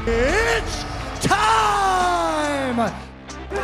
It's time! The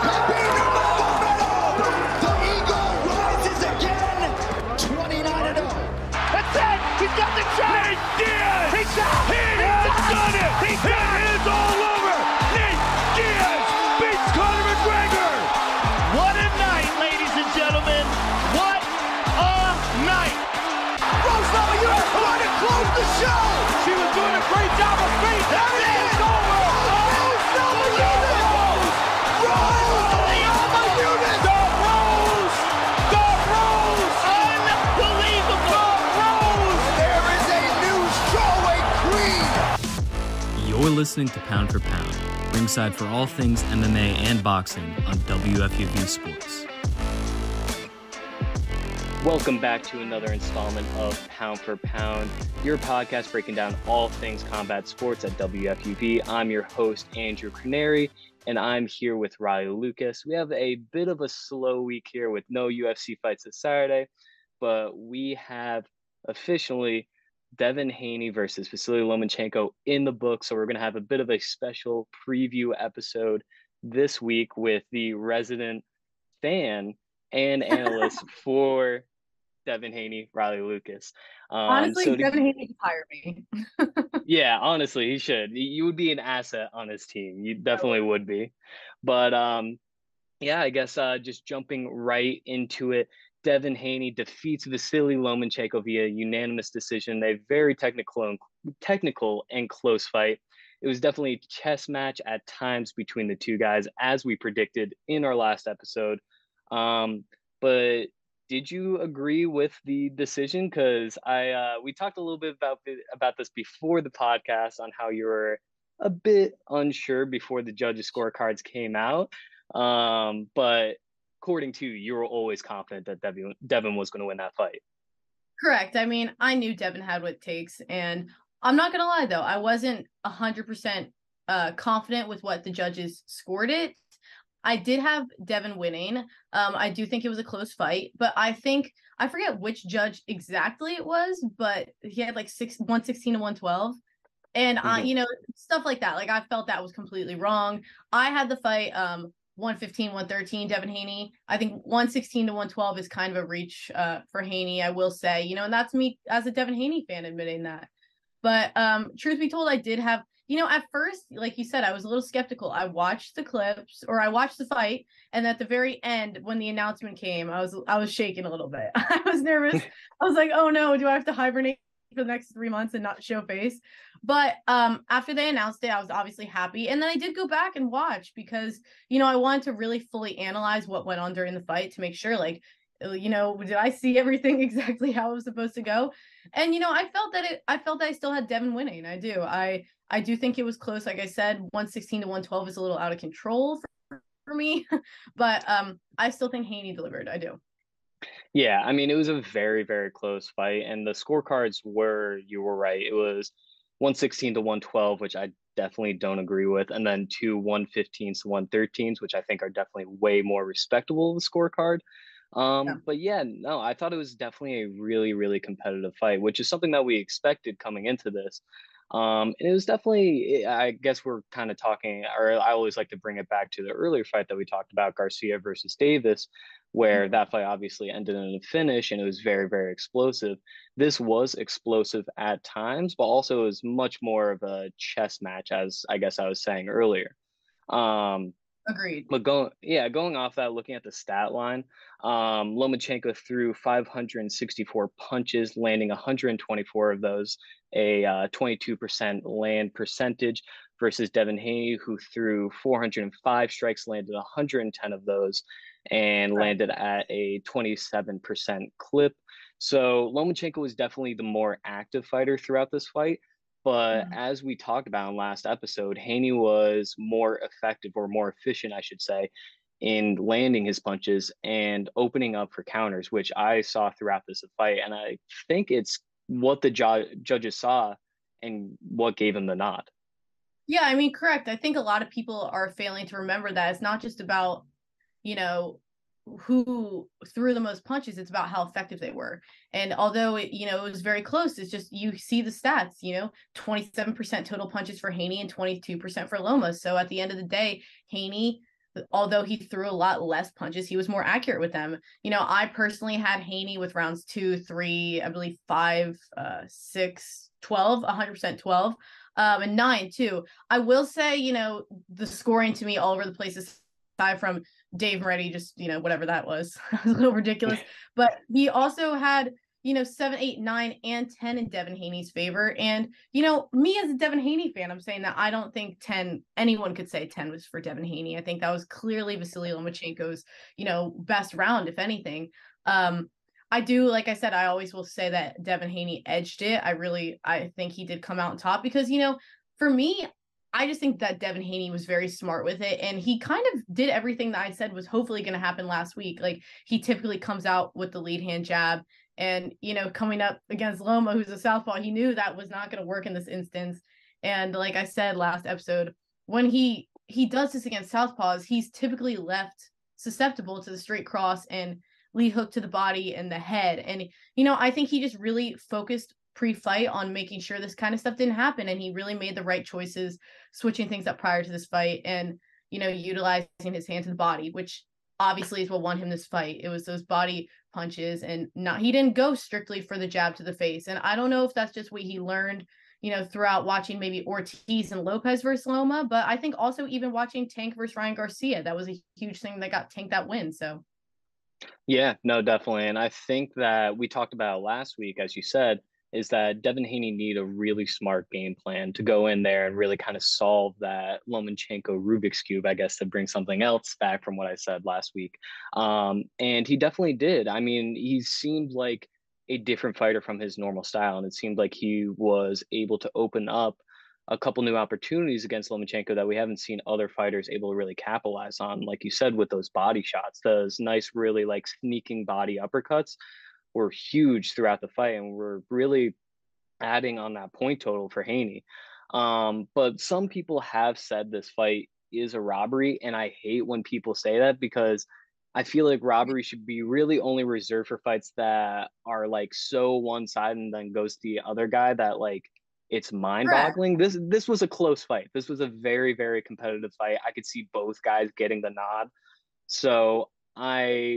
Eagle rises again, 29-0. That's it! He's got the shot! Nate Diaz! He's out! He has done it! It is all over! Nate Diaz beats Conor McGregor! What a night, ladies and gentlemen! What a night! Rose Namajunas trying to close the show! She was doing a great job of feet! That is over! Rose Namajunas! Rose Namajunas! The Rose! The Rose! Unbelievable! The Rose! There is a new strawweight queen! You're listening to Pound for Pound, ringside for all things MMA and boxing on WFUV Sports. Welcome back to another installment of Pound for Pound, your podcast breaking down all things combat sports at WFUV. I'm your host, Andrew Canary, and I'm here with Riley Lucas. We have a bit of a slow week here with no UFC fights this Saturday, but we have officially Devin Haney versus Vasily Lomachenko in the book. So we're going to have a bit of a special preview episode this week with the resident fan and analyst for Devin Haney, Riley Lucas. Honestly, Devin Haney can hire me. Yeah, honestly, he should. You would be an asset on his team. You definitely would be. But yeah, I guess just jumping right into it, Devin Haney defeats Vasily Lomachenko via unanimous decision. A very technical and close fight. It was definitely a chess match at times between the two guys, as we predicted in our last episode. But did you agree with the decision? Because we talked a little bit about this before the podcast on how you were a bit unsure before the judges' scorecards came out. But according to you, you were always confident that Devin was going to win that fight. Correct. I mean, I knew Devin had what it takes, and I'm not gonna lie though, I wasn't 100% confident with what the judges scored it. I did have Devin winning. I do think it was a close fight, but I forget which judge exactly it was, but he had like 116 to 112. And stuff like that. Like I felt that was completely wrong. I had the fight 115, 113, Devin Haney. I think 116 to 112 is kind of a reach for Haney, I will say, and that's me as a Devin Haney fan admitting that. But truth be told, I did have, at first, like you said, I was a little skeptical. I watched the clips, or I watched the fight, and at the very end, when the announcement came, I was shaking a little bit. I was nervous. I was like, oh no, do I have to hibernate for the next 3 months and not show face? But after they announced it, I was obviously happy. And then I did go back and watch because, I wanted to really fully analyze what went on during the fight to make sure, like, did I see everything exactly how it was supposed to go? And, I felt that I still had Devin winning. I do. I do think it was close. Like I said, 116 to 112 is a little out of control for me, but I still think Haney delivered. I do. Yeah, I mean, it was a very, very close fight, and the scorecards you were right. It was 116 to 112, which I definitely don't agree with, and then two 115s to 113s, which I think are definitely way more respectable of the scorecard. But yeah, no, I thought it was definitely a really, really competitive fight, which is something that we expected coming into this. And it was definitely, I guess we're kind of talking, or I always like to bring it back to the earlier fight that we talked about, Garcia versus Davis, where that fight obviously ended in a finish and it was very, very explosive. This was explosive at times, but also it was much more of a chess match, as I guess I was saying earlier. Agreed. But going off that, looking at the stat line, Lomachenko threw 564 punches, landing 124 of those, a 22% land percentage, versus Devin Haney, who threw 405 strikes, landed 110 of those, and landed at a 27% clip. So Lomachenko was definitely the more active fighter throughout this fight. But as we talked about in last episode, Haney was more effective, or more efficient, I should say, in landing his punches and opening up for counters, which I saw throughout this fight. And I think it's what the judges saw and what gave him the nod. Yeah, I mean, correct. I think a lot of people are failing to remember that it's not just about, who threw the most punches, it's about how effective they were. And although it was very close, it's just, you see the stats, 27% total punches for Haney and 22% for Loma. So at the end of the day, Haney, although he threw a lot less punches, he was more accurate with them. I personally had Haney with rounds 2, 3, I believe 5, 6, 12, 100% 12, and 9 too. I will say, the scoring to me all over the place, aside from Dave Moretti, just, whatever that was, a little ridiculous. But he also had, 7, 8, 9, and 10 in Devin Haney's favor. And, me as a Devin Haney fan, I'm saying that I don't think anyone could say 10 was for Devin Haney. I think that was clearly Vasily Lomachenko's, best round, if anything. I do, like I said, I always will say that Devin Haney edged it. I think he did come out on top because, for me, I just think that Devin Haney was very smart with it. And he kind of did everything that I said was hopefully going to happen last week. Like, he typically comes out with the lead hand jab. And, coming up against Loma, who's a southpaw, he knew that was not going to work in this instance. And like I said last episode, when he does this against southpaws, he's typically left susceptible to the straight cross and lead hook to the body and the head. And, I think he just really focused pre-fight on making sure this kind of stuff didn't happen. And he really made the right choices, switching things up prior to this fight and, utilizing his hand to the body, which obviously is what won him this fight. It was those body punches, and he didn't go strictly for the jab to the face. And I don't know if that's just what he learned, throughout watching maybe Ortiz and Lopez versus Loma, but I think also even watching Tank versus Ryan Garcia, that was a huge thing that got Tank that win. So Yeah, no, definitely. And I think that we talked about last week, as you said, is that Devin Haney need a really smart game plan to go in there and really kind of solve that Lomachenko Rubik's Cube, I guess, to bring something else back from what I said last week. And he definitely did. I mean, he seemed like a different fighter from his normal style. And it seemed like he was able to open up a couple new opportunities against Lomachenko that we haven't seen other fighters able to really capitalize on. Like you said, with those body shots, those nice, really like sneaking body uppercuts were huge throughout the fight and were really adding on that point total for Haney. But some people have said this fight is a robbery, and I hate when people say that because I feel like robbery should be really only reserved for fights that are like so one-sided and then goes to the other guy that like it's mind-boggling. This was a close fight. This was a very, very competitive fight. I could see both guys getting the nod. So I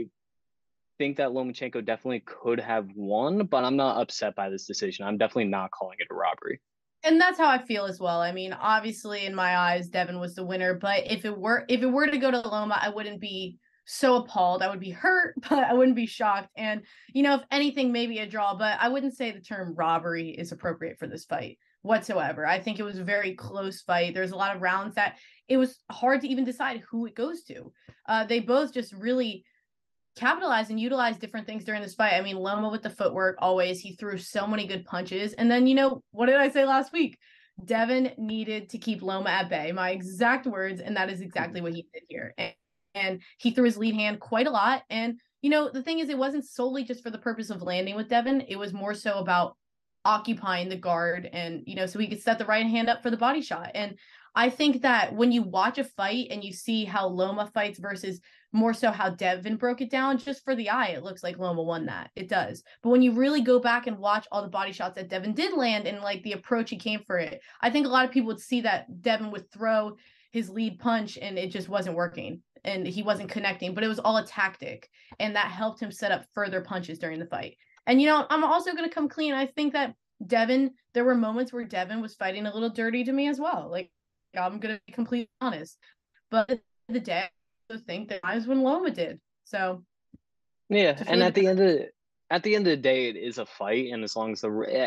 think that Lomachenko definitely could have won, but I'm not upset by this decision. I'm definitely not calling it a robbery. And that's how I feel as well. I mean, obviously in my eyes, Devin was the winner, but if it were to go to Loma, I wouldn't be so appalled. I would be hurt, but I wouldn't be shocked. And, if anything, maybe a draw, but I wouldn't say the term robbery is appropriate for this fight whatsoever. I think it was a very close fight. There's a lot of rounds that it was hard to even decide who it goes to. They both just really capitalize and utilize different things during this fight. I mean, Loma with the footwork, always, he threw so many good punches. And then, what did I say last week? Devin needed to keep Loma at bay, my exact words. And that is exactly what he did here. And he threw his lead hand quite a lot. And, the thing is, it wasn't solely just for the purpose of landing with Devin. It was more so about occupying the guard and, so he could set the right hand up for the body shot. And I think that when you watch a fight and you see how Loma fights versus more so how Devin broke it down, just for the eye, it looks like Loma won that. It does. But when you really go back and watch all the body shots that Devin did land and like the approach he came for it, I think a lot of people would see that Devin would throw his lead punch and it just wasn't working and he wasn't connecting, but it was all a tactic. And that helped him set up further punches during the fight. And, I'm also going to come clean. I think that there were moments where Devin was fighting a little dirty to me as well. Like, I'm going to be completely honest. But at the end of the day, I think that I was when Loma did. So yeah, and at the end of the day, it is a fight, and as long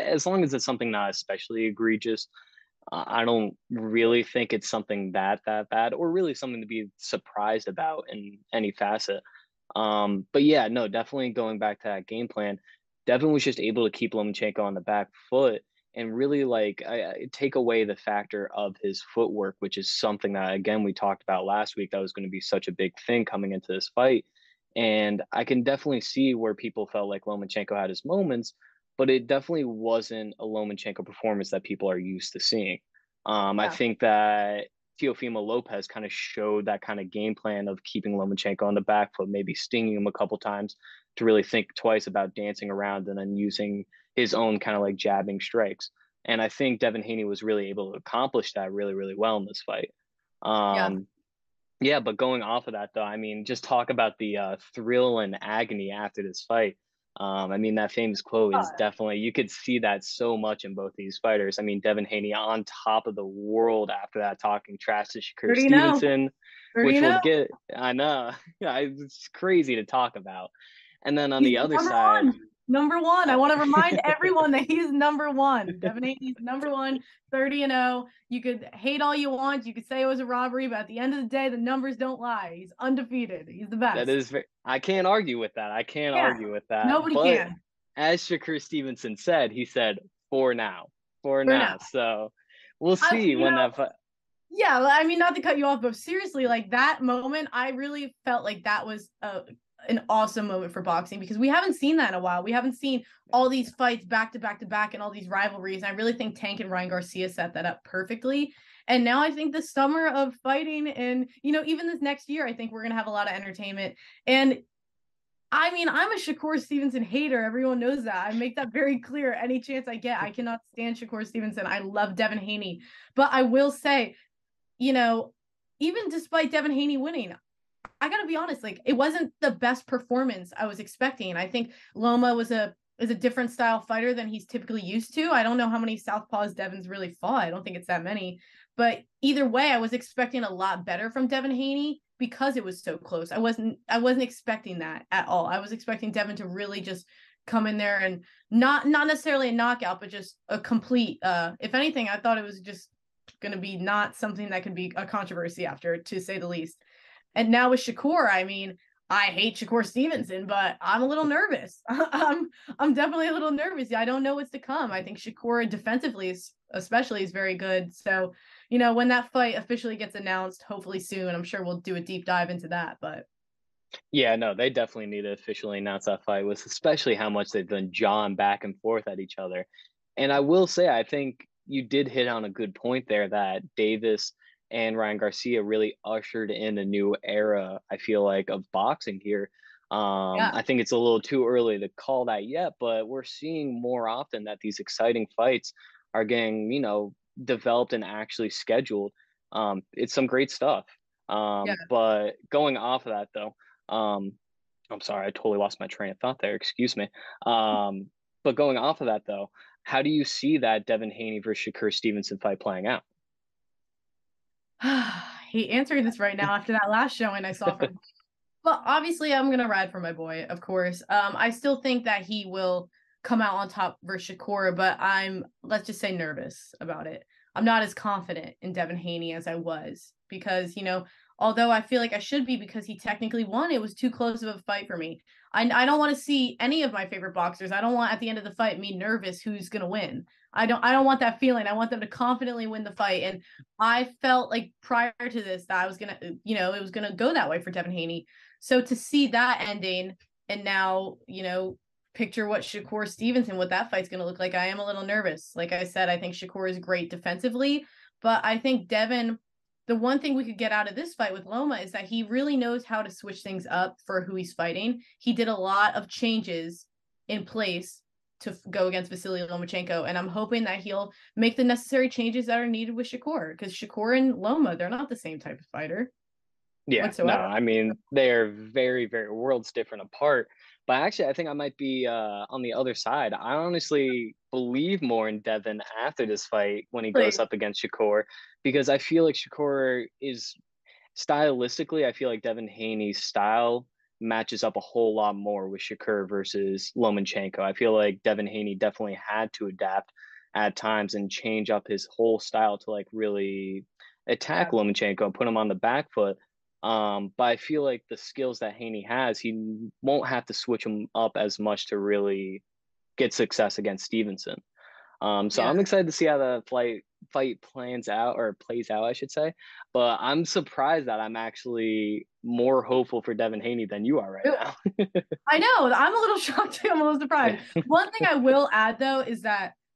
as it's something not especially egregious, I don't really think it's something that bad, or really something to be surprised about in any facet. But yeah, no, definitely going back to that game plan, Devin was just able to keep Lomachenko on the back foot and really like take away the factor of his footwork, which is something that, again, we talked about last week. That was going to be such a big thing coming into this fight. And I can definitely see where people felt like Lomachenko had his moments, but it definitely wasn't a Lomachenko performance that people are used to seeing. I think that Teofimo Lopez kind of showed that kind of game plan of keeping Lomachenko on the back foot, maybe stinging him a couple times to really think twice about dancing around and then using his own kind of like jabbing strikes. And I think Devin Haney was really able to accomplish that really, really well in this fight. Yeah, but going off of that though, I mean, just talk about the thrill and agony after this fight. I mean, that famous quote is definitely, you could see that so much in both these fighters. I mean, Devin Haney on top of the world after that, talking trash to Shakur Stevenson, which will get, I know, yeah, it's crazy to talk about. And then on the other side, number one. I want to remind everyone that he's number one. Devin Haney's number one, 30-0. You could hate all you want. You could say it was a robbery, but at the end of the day, the numbers don't lie. He's undefeated. He's the best. That is, I can't argue with that. I can't argue with that. Nobody can. As Shakur Stevenson said, he said, for now. So we'll see when that fight. Yeah, I mean, not to cut you off, but seriously, like that moment, I really felt like that was an awesome moment for boxing, because we haven't seen that in a while. We haven't seen all these fights back to back to back and all these rivalries. And I really think Tank and Ryan Garcia set that up perfectly. And now I think the summer of fighting and, even this next year, I think we're going to have a lot of entertainment. And I mean, I'm a Shakur Stevenson hater. Everyone knows that. I make that very clear any chance I get. I cannot stand Shakur Stevenson. I love Devin Haney. But I will say, even despite Devin Haney winning, I gotta be honest, like it wasn't the best performance I was expecting. I think Loma is a different style fighter than he's typically used to. I don't know how many southpaws Devin's really fought. I don't think it's that many. But either way, I was expecting a lot better from Devin Haney because it was so close. I wasn't expecting that at all. I was expecting Devin to really just come in there and not necessarily a knockout, but just a complete. If anything, I thought it was just going to be not something that could be a controversy after, to say the least. And now with Shakur, I mean, I hate Shakur Stevenson, but I'm a little nervous. I'm definitely a little nervous. I don't know what's to come. I think Shakur defensively especially is very good. So, when that fight officially gets announced, hopefully soon, I'm sure we'll do a deep dive into that. But yeah, no, they definitely need to officially announce that fight, with especially how much they've been jawing back and forth at each other. And I will say, I think you did hit on a good point there that Davis and Ryan Garcia really ushered in a new era, I feel like, of boxing here. I think it's a little too early to call that yet, but we're seeing more often that these exciting fights are getting, developed and actually scheduled. It's some great stuff. But going off of that, though, I'm sorry, I totally lost my train of thought there. Excuse me. But going off of that, though, how do you see that Devin Haney versus Shakur Stevenson fight playing out? He answered this right now after that last showing I saw from. Well, obviously, I'm gonna ride for my boy, of course. I still think that he will come out on top versus Shakur, but let's just say, nervous about it. I'm not as confident in Devin Haney as I was, because although I feel like I should be, because he technically won, it was too close of a fight for me. I don't want to see any of my favorite boxers. I don't want, at the end of the fight, me nervous who's gonna win. I don't want that feeling. I want them to confidently win the fight. And I felt like prior to this that I was gonna, it was gonna go that way for Devin Haney. So to see that ending, and now, picture what Shakur Stevenson, what that fight's gonna look like, I am a little nervous. Like I said, I think Shakur is great defensively, but I think Devin, the one thing we could get out of this fight with Loma is that he really knows how to switch things up for who he's fighting. He did a lot of changes in place to go against Vasily Lomachenko, and I'm hoping that he'll make the necessary changes that are needed with Shakur, because Shakur and Loma, they're not the same type of fighter. Yeah, whatsoever. No, I mean, they're very, very worlds different apart. But actually, I think I might be on the other side. I honestly believe more in Devin after this fight when he goes up against Shakur, because I feel like Shakur is stylistically, I feel like Devin Haney's style matches up a whole lot more with Shakur versus Lomachenko. I feel like Devin Haney definitely had to adapt at times and change up his whole style to like really attack Lomachenko, put him on the back foot. But I feel like the skills that Haney has, he won't have to switch him up as much to really get success against Stevenson. So I'm excited to see how the fight plays out, I should say. But I'm surprised that I'm actually more hopeful for Devin Haney than you are right now. I know. I'm a little shocked too. I'm a little surprised. One thing I will add, though, is that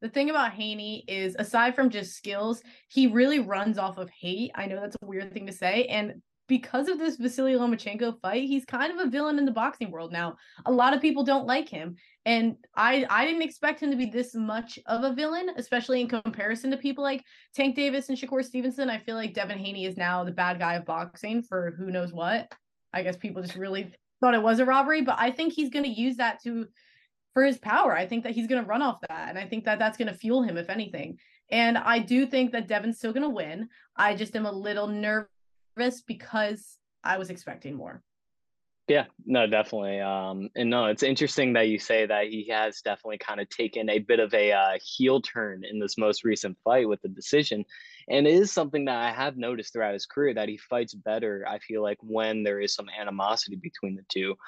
the thing about Haney is, aside from just skills, he really runs off of hate. I know that's a weird thing to say. And because of this Vasily Lomachenko fight, he's kind of a villain in the boxing world now. A lot of people don't like him. And I didn't expect him to be this much of a villain, especially in comparison to people like Tank Davis and Shakur Stevenson. I feel like Devin Haney is now the bad guy of boxing for who knows what. I guess people just really thought it was a robbery, but I think he's going to use that for his power. I think that he's going to run off that. And I think that that's going to fuel him, if anything. And I do think that Devin's still going to win. I just am a little nervous because I was expecting more. Yeah, no, definitely. And no, it's interesting that you say that he has definitely kind of taken a bit of a heel turn in this most recent fight with the decision. And it is something that I have noticed throughout his career, that he fights better, I feel like, when there is some animosity between the two.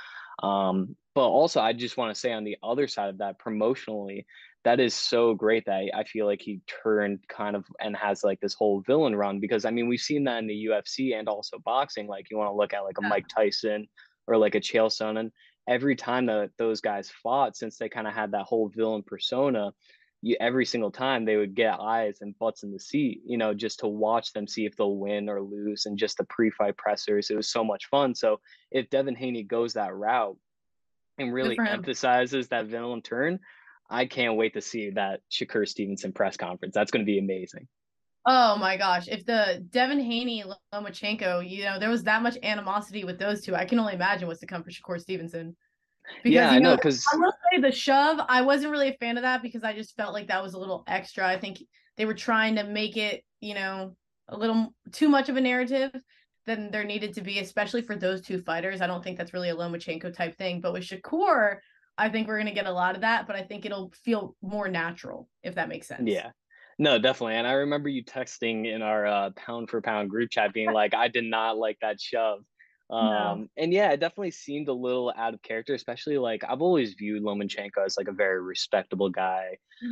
But also, I just want to say on the other side of that, promotionally, that is so great that I feel like he turned kind of and has like this whole villain run, because I mean, we've seen that in the UFC and also boxing. Like, you want to look at like a Mike Tyson or like a Chael Sonnen, every time that those guys fought, since they kind of had that whole villain persona, every single time they would get eyes and butts in the seat, you know, just to watch them, see if they'll win or lose, and just the pre-fight pressers. It was so much fun. So if Devin Haney goes that route and really emphasizes that villain turn, I can't wait to see that Shakur Stevenson press conference. That's going to be amazing. Oh my gosh. If the Devin Haney, Lomachenko, you know, there was that much animosity with those two, I can only imagine what's to come for Shakur Stevenson. Because, yeah, I know. Because I will say the shove, I wasn't really a fan of that, because I just felt like that was a little extra. I think they were trying to make it, you know, a little too much of a narrative than there needed to be, especially for those two fighters. I don't think that's really a Lomachenko type thing. But with Shakur, I think we're going to get a lot of that, but I think it'll feel more natural, if that makes sense. Yeah. No, definitely. And I remember you texting in our pound for pound group chat being like, I did not like that shove. No. And yeah, it definitely seemed a little out of character, especially like I've always viewed Lomachenko as like a very respectable guy,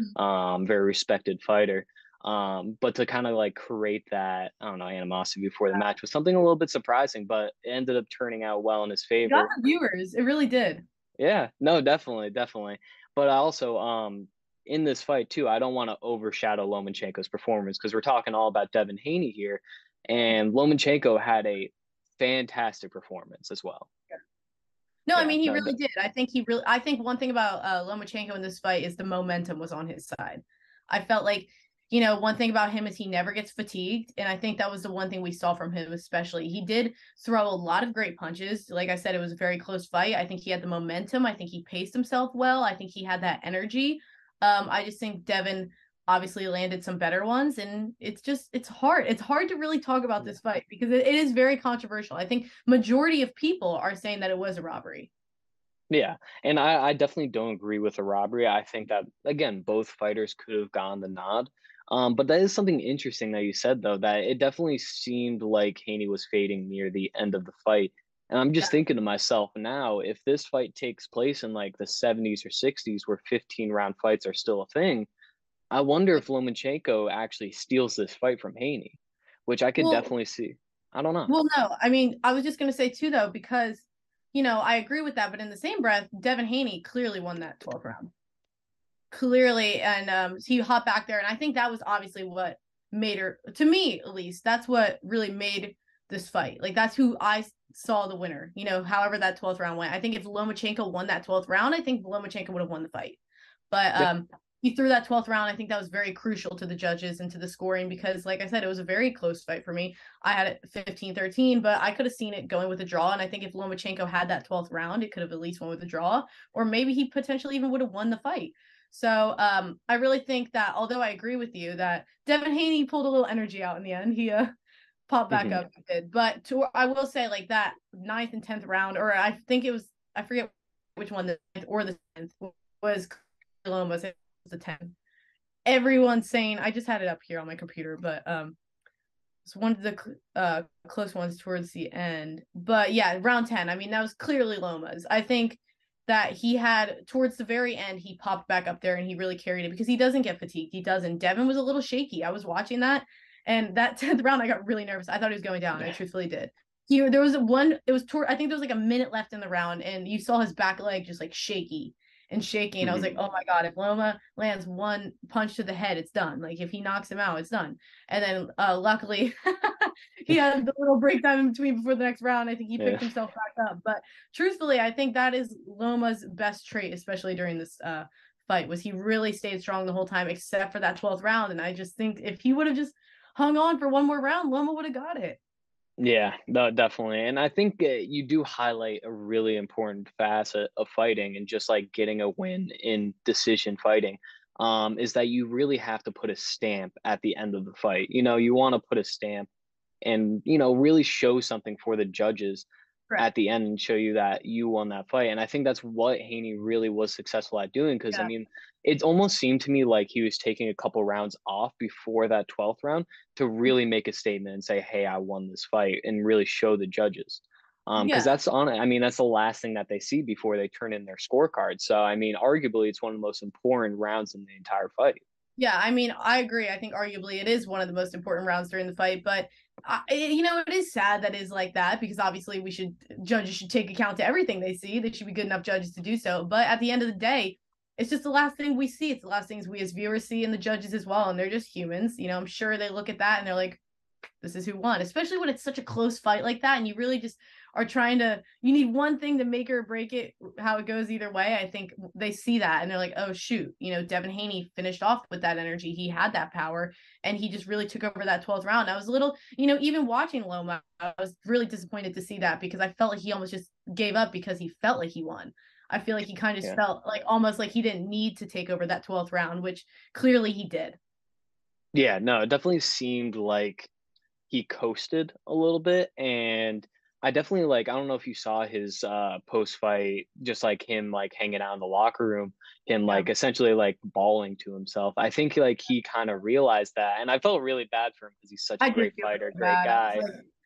very respected fighter. But to kind of like create that, I don't know, animosity before the match was something a little bit surprising, but it ended up turning out well in his favor. Got the viewers. It really did. Yeah, no, definitely. But I also, in this fight too, I don't want to overshadow Lomachenko's performance, because we're talking all about Devin Haney here, and Lomachenko had a fantastic performance as well. No, I mean, he really did. I think one thing about Lomachenko in this fight is the momentum was on his side. I felt like, you know, one thing about him is he never gets fatigued. And I think that was the one thing we saw from him, especially. He did throw a lot of great punches. Like I said, it was a very close fight. I think he had the momentum. I think he paced himself well. I think he had that energy. I just think Devin obviously landed some better ones, and it's hard. It's hard to really talk about this fight because it is very controversial. I think majority of people are saying that it was a robbery. Yeah, and I definitely don't agree with a robbery. I think that, again, both fighters could have gotten the nod. But that is something interesting that you said, though, that it definitely seemed like Haney was fading near the end of the fight. And I'm just thinking to myself now, if this fight takes place in like the 70s or 60s, where 15-round fights are still a thing, I wonder if Lomachenko actually steals this fight from Haney, which I could definitely see. I don't know. Well, no, I mean, I was just going to say too, though, because, you know, I agree with that. But in the same breath, Devin Haney clearly won that 12th round. Clearly. And he hopped back there. And I think that was obviously what made her, to me at least, that's what really made this fight. Like, that's who I saw the winner, you know, however that 12th round went. I think if Lomachenko won that 12th round, I think Lomachenko would have won the fight. But he threw that 12th round. I think that was very crucial to the judges and to the scoring, because like I said, it was a very close fight for me. I had it 15-13, but I could have seen it going with a draw. And I think if Lomachenko had that 12th round, it could have at least won with a draw, or maybe he potentially even would have won the fight. So I really think that, although I agree with you that Devin Haney pulled a little energy out in the end, he popped back up and did. But I will say, like, that 9th and 10th round, or I think it was, I forget which one, the 9th or the 10th, was Loma's. It was the 10th. Everyone's saying, I just had it up here on my computer, but it's one of the close ones towards the end. But yeah, round 10, I mean, that was clearly Loma's. I think that he had, towards the very end, he popped back up there and he really carried it, because he doesn't get fatigued. He doesn't. Devin was a little shaky. I was watching that. And that 10th round, I got really nervous. I thought he was going down. I truthfully did. There was one, I think there was like a minute left in the round, and you saw his back leg just like shaky. and shaking. I was like, oh my God, if Loma lands one punch to the head, it's done. Like if he knocks him out, it's done. And then luckily he had the little break time in between before the next round. I think he picked himself back up. But truthfully, I think that is Loma's best trait, especially during this fight, was he really stayed strong the whole time, except for that 12th round. And I just think if he would have just hung on for one more round, Loma would have got it. Yeah, no, definitely. And I think you do highlight a really important facet of fighting and just like getting a win in decision fighting, is that you really have to put a stamp at the end of the fight. You want to put a stamp and, really show something for the judges at the end and show you that you won that fight. And I think that's what Haney really was successful at doing. Cause I mean, it almost seemed to me like he was taking a couple rounds off before that 12th round to really make a statement and say, hey, I won this fight, and really show the judges. Because that's the last thing that they see before they turn in their scorecard. So, I mean, arguably it's one of the most important rounds in the entire fight. Yeah, I mean, I agree. I think arguably it is one of the most important rounds during the fight, but it is sad that is like that, because obviously judges should take account to everything they see. They should be good enough judges to do so. But at the end of the day, it's just the last thing we see. It's the last things we as viewers see, and the judges as well. And they're just humans. I'm sure they look at that and they're like, this is who won, especially when it's such a close fight like that. And you really just are you need one thing to make or break it, how it goes either way. I think they see that and they're like, oh shoot, Devin Haney finished off with that energy. He had that power and he just really took over that 12th round. I was a little, even watching Loma, I was really disappointed to see that, because I felt like he almost just gave up because he felt like he won. I feel like he kind of just felt like almost like he didn't need to take over that 12th round, which clearly he did. Yeah, no, it definitely seemed like he coasted a little bit. And I definitely I don't know if you saw his post fight, just like him hanging out in the locker room, him essentially bawling to himself. I think he kind of realized that, and I felt really bad for him because he's such a great fighter, great guy.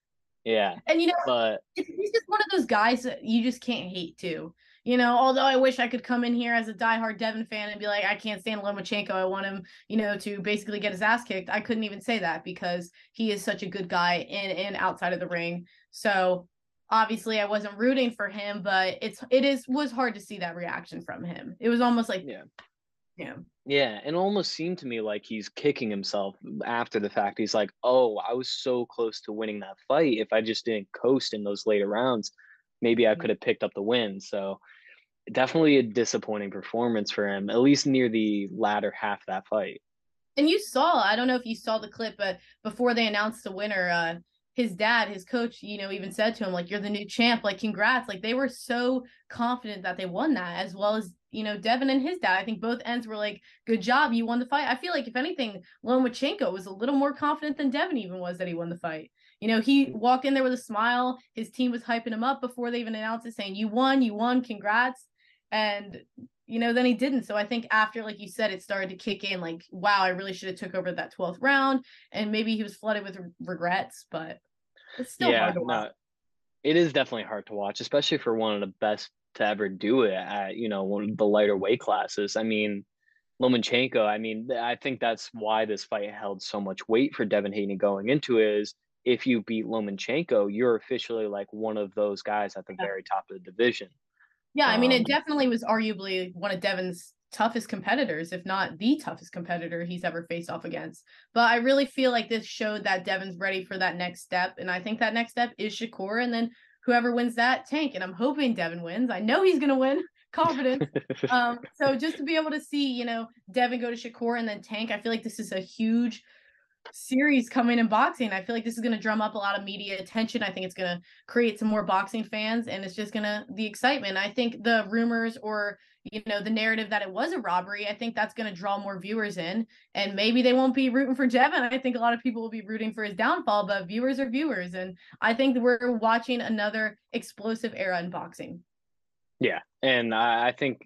Yeah. And but he's just one of those guys that you just can't hate too. Although I wish I could come in here as a diehard Devin fan and be like, I can't stand Lomachenko. I want him, to basically get his ass kicked. I couldn't even say that, because he is such a good guy in and outside of the ring. So obviously I wasn't rooting for him, but was hard to see that reaction from him. It was almost like, yeah, and it almost seemed to me like he's kicking himself after the fact. He's like, oh, I was so close to winning that fight. If I just didn't coast in those later rounds, maybe I could have picked up the win. So definitely a disappointing performance for him, at least near the latter half of that fight. And I don't know if you saw the clip, but before they announced the winner, his dad, his coach, even said to him, like, you're the new champ, like, congrats. Like, they were so confident that they won that, as well as, Devin and his dad. I think both ends were like, good job, you won the fight. I feel like, if anything, Lomachenko was a little more confident than Devin even was that he won the fight. He walked in there with a smile. His team was hyping him up before they even announced it, saying, you won, congrats. And, then he didn't. So I think after, like you said, it started to kick in, like, wow, I really should have took over that 12th round. And maybe he was flooded with regrets, but it's still hard to watch. It is definitely hard to watch, especially for one of the best to ever do it at, one of the lighter weight classes. I mean, Lomachenko, I think that's why this fight held so much weight for Devin Haney going into it, is if you beat Lomachenko, you're officially one of those guys at the very top of the division. Yeah, it definitely was arguably one of Devin's toughest competitors, if not the toughest competitor he's ever faced off against. But I really feel like this showed that Devin's ready for that next step. And I think that next step is Shakur. And then whoever wins that, Tank. And I'm hoping Devin wins. I know he's going to win. Confidence. So just to be able to see, Devin go to Shakur and then Tank, I feel like this is a huge series coming in boxing. I feel like this is going to drum up a lot of media attention. I think it's going to create some more boxing fans, and it's just the excitement. I think the rumors or the narrative that it was a robbery, I think that's going to draw more viewers in, and maybe they won't be rooting for Devin. I think a lot of people will be rooting for his downfall, but viewers are viewers, and I think we're watching another explosive era in boxing. Yeah, and I think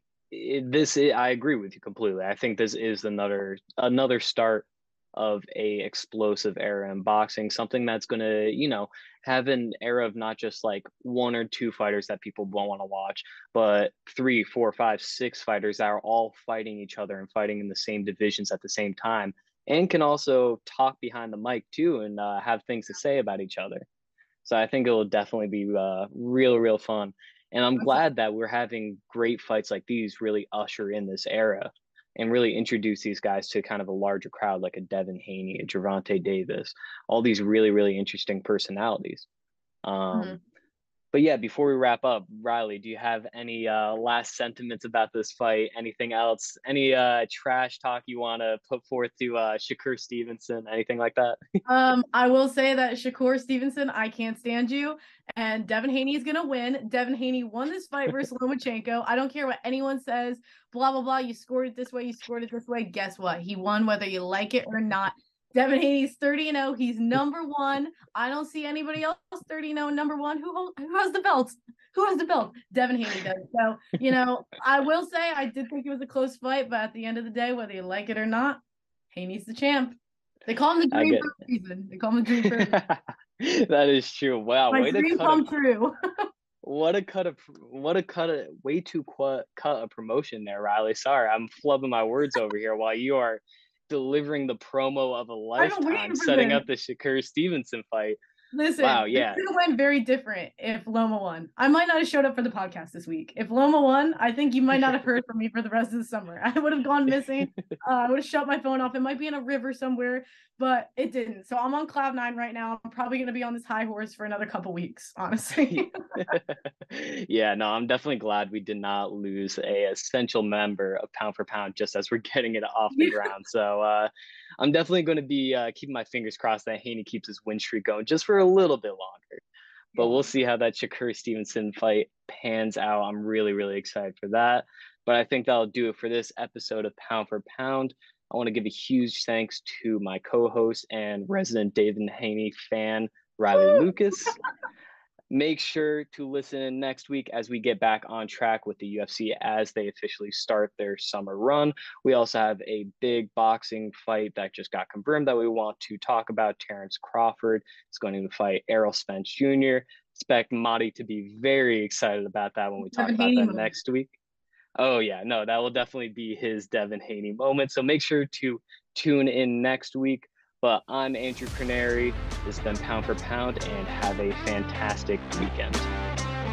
I agree with you completely. I think this is another start of a explosive era in boxing, something that's going to, have an era of not just one or two fighters that people won't want to watch, but 3, 4, 5, 6 fighters that are all fighting each other and fighting in the same divisions at the same time, and can also talk behind the mic too, and have things to say about each other. So I think it will definitely be real fun. And I'm glad that we're having great fights like these really usher in this era and really introduce these guys to kind of a larger crowd, like a Devin Haney, a Gervonta Davis, all these really, really interesting personalities. But yeah, before we wrap up, Riley, do you have any last sentiments about this fight? Anything else? Any trash talk you want to put forth to Shakur Stevenson? Anything like that? I will say that Shakur Stevenson, I can't stand you, and Devin Haney is gonna win. Devin Haney won this fight versus Lomachenko. I don't care what anyone says. Blah blah blah. You scored it this way. You scored it this way. Guess what? He won, whether you like it or not. Devin Haney's 30-0. He's number one. I don't see anybody else 30-0 number one. Who has the belt? Who has the belt? Devin Haney does. So, I will say I did think it was a close fight, but at the end of the day, whether you like it or not, Haney's the champ. They call him the Dream for a reason. They call him the Dream for a reason. That is true. Wow. My dream come true. Way to cut a promotion there, Riley. Sorry, I'm flubbing my words over here while you are delivering the promo of a lifetime, setting up the Shakur Stevenson fight. Listen, wow, yeah, it would have went very different if Loma won. I might not have showed up for the podcast this week. If Loma won, I think you might not have heard from me for the rest of the summer. I would have gone missing. I would have shut my phone off. It might be in a river somewhere, but it didn't. So I'm on cloud 9 right now. I'm probably going to be on this high horse for another couple weeks, honestly. Yeah, no, I'm definitely glad we did not lose a essential member of Pound for Pound just as we're getting it off the ground. So I'm definitely going to be keeping my fingers crossed that Haney keeps his win streak going just for a little bit longer. But we'll see how that Shakur Stevenson fight pans out. I'm really, really excited for that. But I think that'll do it for this episode of Pound for Pound. I want to give a huge thanks to my co-host and resident Devin Haney fan, Riley Lucas. Make sure to listen in next week as we get back on track with the UFC as they officially start their summer run. We also have a big boxing fight that just got confirmed that we want to talk about. Terrence Crawford is going to fight Errol Spence Jr. Expect Madi to be very excited about that when we talk about that next week. Oh, yeah, no, that will definitely be his Devin Haney moment. So make sure to tune in next week. But I'm Andrew Craneri. This has been Pound for Pound, and have a fantastic weekend.